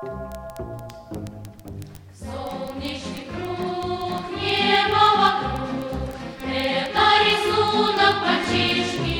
Солнечный круг, небо вокруг, это рисунок мальчишки.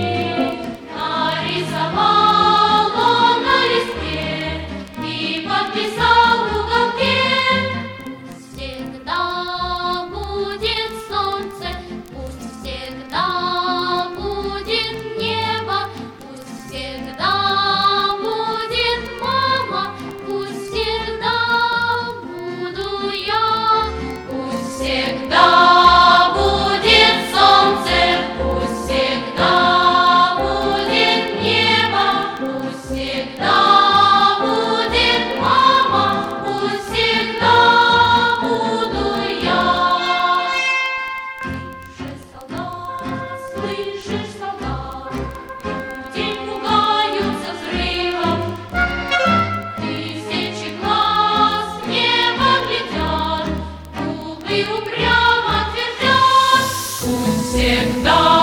Нарисовал он на листе и подписал в уголке. Пусть всегда будет солнце, пусть всегда будет небо, пусть всегда будет мама, пусть всегда буду я. Пусть всегда будет солнце, пусть всегда будет небо, пусть всегда будет мама, пусть всегда буду я. Слышишь, солдат, люди пугаются взрывов, тысячи глаз в небо глядят, губы упрямо твердят. Пусть всегда